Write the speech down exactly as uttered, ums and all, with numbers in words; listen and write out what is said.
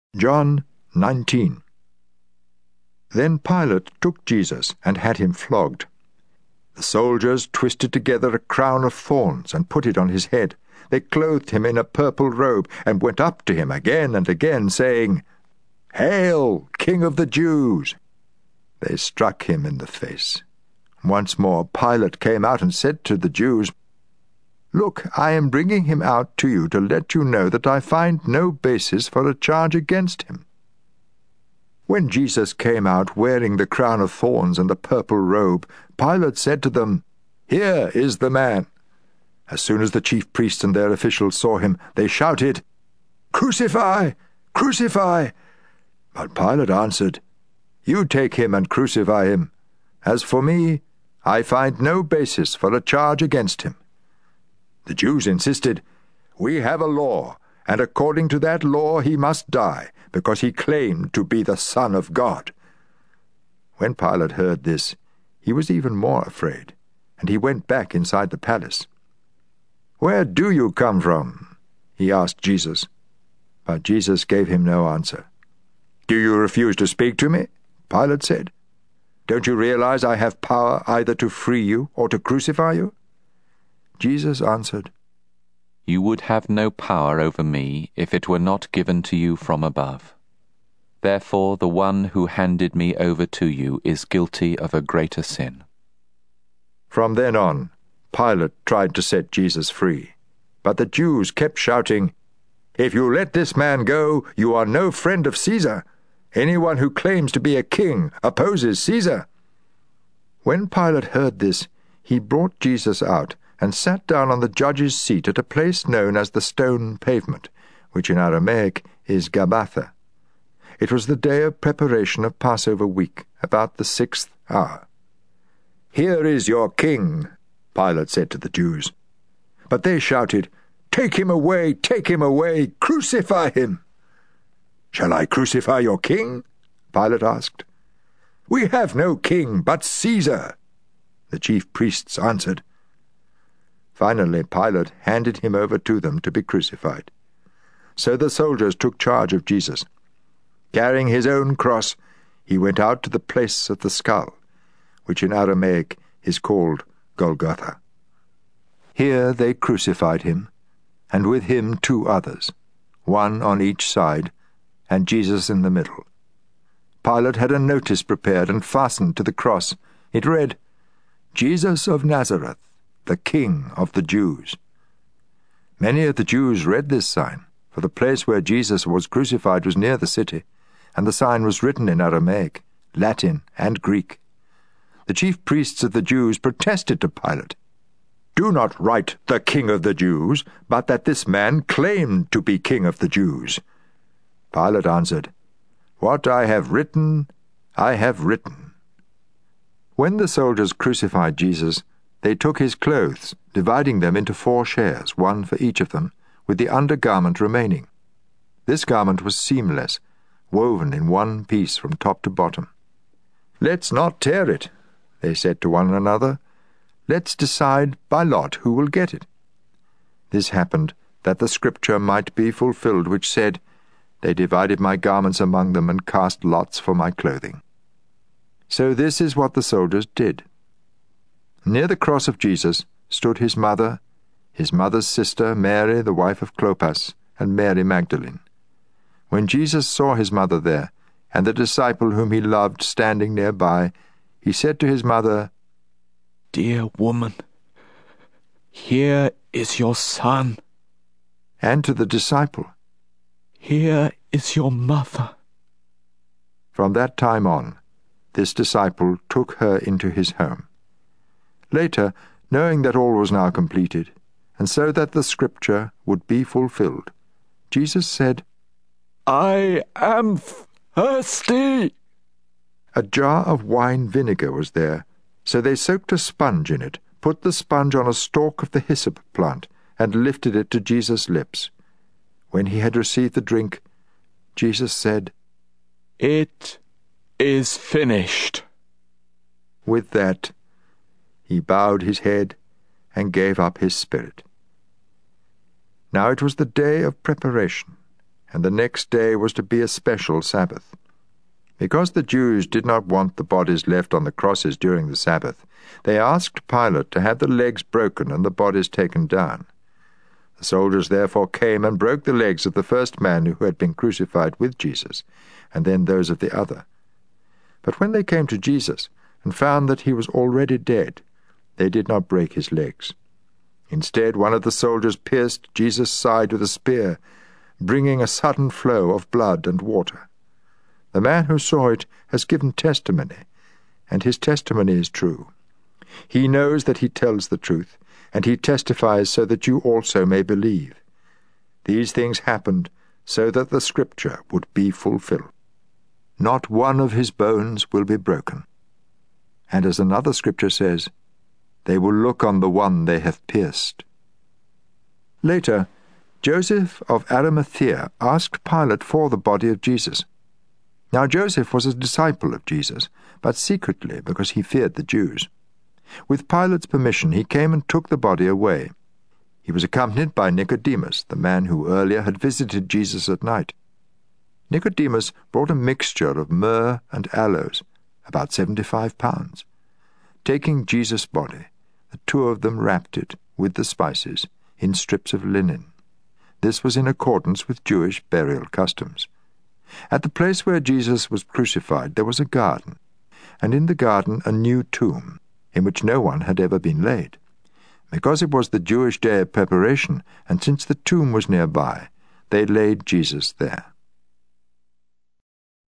John nineteen. Then Pilate took Jesus and had him flogged. The soldiers twisted together a crown of thorns and put it on his head. They clothed him in a purple robe and went up to him again and again, saying, "Hail, King of the Jews!" They struck him in the face. Once more Pilate came out and said to the Jews, "Look, I am bringing him out to you to let you know that I find no basis for a charge against him." When Jesus came out wearing the crown of thorns and the purple robe, Pilate said to them, "Here is the man." As soon as the chief priests and their officials saw him, they shouted, "Crucify! Crucify!" But Pilate answered, "You take him and crucify him. As for me, I find no basis for a charge against him." The Jews insisted, "We have a law, and according to that law he must die, because he claimed to be the Son of God." When Pilate heard this, he was even more afraid, and he went back inside the palace. "Where do you come from?" he asked Jesus. But Jesus gave him no answer. "Do you refuse to speak to me?" Pilate said. "Don't you realize I have power either to free you or to crucify you?" Jesus answered, "You would have no power over me if it were not given to you from above. Therefore the one who handed me over to you is guilty of a greater sin." From then on, Pilate tried to set Jesus free, but the Jews kept shouting, "If you let this man go, you are no friend of Caesar. Anyone who claims to be a king opposes Caesar." When Pilate heard this, he brought Jesus out and sat down on the judge's seat at a place known as the Stone Pavement, which in Aramaic is Gabbatha. It was the day of preparation of Passover week, about the sixth hour. "Here is your king," Pilate said to the Jews. But they shouted, "Take him away, take him away, crucify him!" "Shall I crucify your king?" Pilate asked. "We have no king but Caesar," the chief priests answered. Finally Pilate handed him over to them to be crucified. So the soldiers took charge of Jesus. Carrying his own cross, he went out to the place of the skull, which in Aramaic is called Golgotha. Here they crucified him, and with him two others, one on each side, and Jesus in the middle. Pilate had a notice prepared and fastened to the cross. It read, "Jesus of Nazareth, the King of the Jews." Many of the Jews read this sign, for the place where Jesus was crucified was near the city, and the sign was written in Aramaic, Latin, and Greek. The chief priests of the Jews protested to Pilate, "Do not write the King of the Jews, but that this man claimed to be King of the Jews." Pilate answered, "What I have written, I have written." When the soldiers crucified Jesus, they took his clothes, dividing them into four shares, one for each of them, with the undergarment remaining. This garment was seamless, woven in one piece from top to bottom. "Let's not tear it," they said to one another. "Let's decide by lot who will get it." This happened that the scripture might be fulfilled which said, "They divided my garments among them and cast lots for my clothing." So this is what the soldiers did. Near the cross of Jesus stood his mother, his mother's sister Mary, the wife of Clopas, and Mary Magdalene. When Jesus saw his mother there, and the disciple whom he loved standing nearby, he said to his mother, "Dear woman, here is your son." And to the disciple, "Here is your mother." From that time on, this disciple took her into his home. Later, knowing that all was now completed, and so that the scripture would be fulfilled, Jesus said, "I am thirsty." A jar of wine vinegar was there, so they soaked a sponge in it, put the sponge on a stalk of the hyssop plant, and lifted it to Jesus' lips. When he had received the drink, Jesus said, "It is finished." With that, he bowed his head and gave up his spirit. Now it was the day of preparation, and the next day was to be a special Sabbath. Because the Jews did not want the bodies left on the crosses during the Sabbath, they asked Pilate to have the legs broken and the bodies taken down. The soldiers therefore came and broke the legs of the first man who had been crucified with Jesus, and then those of the other. But when they came to Jesus and found that he was already dead, they did not break his legs. Instead, one of the soldiers pierced Jesus' side with a spear, bringing a sudden flow of blood and water. The man who saw it has given testimony, and his testimony is true. He knows that he tells the truth, and he testifies so that you also may believe. These things happened so that the Scripture would be fulfilled. Not one of his bones will be broken. And as another Scripture says, they will look on the one they have pierced. Later, Joseph of Arimathea asked Pilate for the body of Jesus. Now Joseph was a disciple of Jesus, but secretly because he feared the Jews. With Pilate's permission he came and took the body away. He was accompanied by Nicodemus, the man who earlier had visited Jesus at night. Nicodemus brought a mixture of myrrh and aloes, about seventy-five pounds. Taking Jesus' body, the two of them wrapped it, with the spices, in strips of linen. This was in accordance with Jewish burial customs. At the place where Jesus was crucified there was a garden, and in the garden a new tomb, in which no one had ever been laid. Because it was the Jewish day of preparation, and since the tomb was nearby, they laid Jesus there.